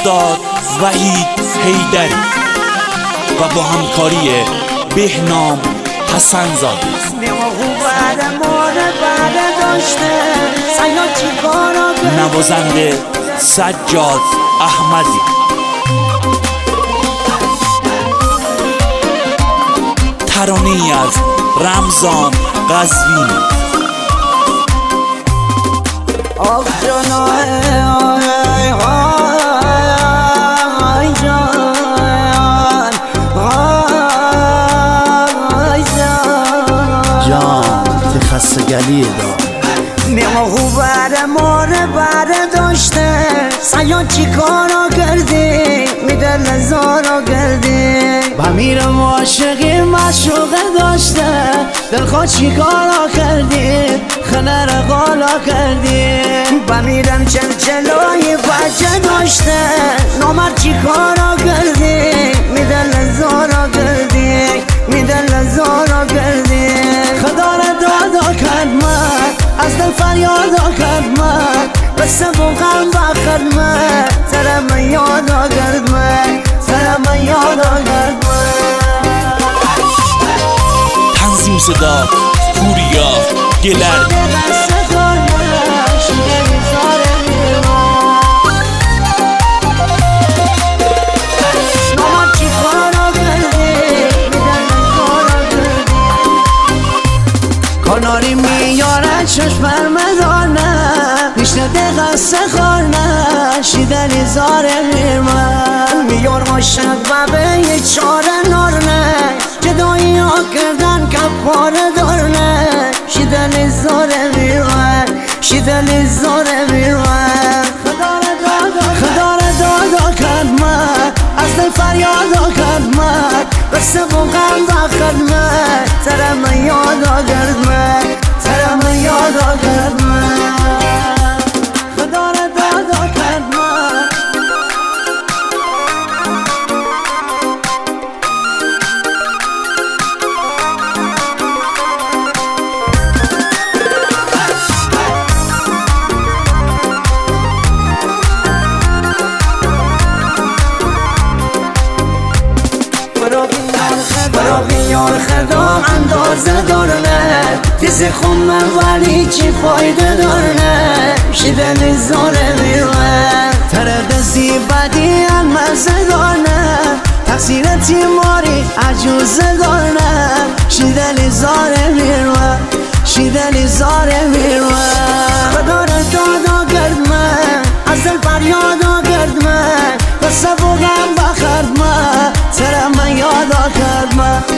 استاد وحید حیدری و با همکاری بهنام حسن‌زاده. نوازنده سجاد احمدی. ترانه‌ای از رمضان قزوینی. خسته گلیه دا میماهو بره ماره بره داشته سیاد چی کارا کردی میده لزارا کردی بمیرم عاشقی مشوقه داشته دلخواه چی کارا کردی خنر قالا کردی بمیرم چلچلای بچه داشته نامرد چی کارا کردی میده لزارا کردی میده لزارا کردی خدا را دادا کرد من از دل فریادا کرد من قصه و غم بخد من ترم یادا کرد من ترم یادا کرد من. تنظیم صدا پوریا گلر. کناری میاره چشم برمدانه پیشنده قصه خورنه شیدنی زاره میرمن میار عاشق و به یه چاره نارنه جدایی ها کردن کپاره دارنه شیدنی زاره میرمن شیدنی زاره میرمن خدا را دادا کرد من از دل فریادا کرد من قصه و غم بخد من ترم یادا کرد من ترم یادا کرد من خدا را دادا کرد من یار خدام اندازه دارنه تیز خون من ولی چی فایده دارنه شیدن زاره میرمه ترد زیبدی مزه دارنه تقصیر تیماری عجوزه دارنه شیدن زاره میرمه شیدن زاره میرمه خدا را دادا کرد من از دل فریادا کرد من قصه و غم بخرد من ترم یادا کرد من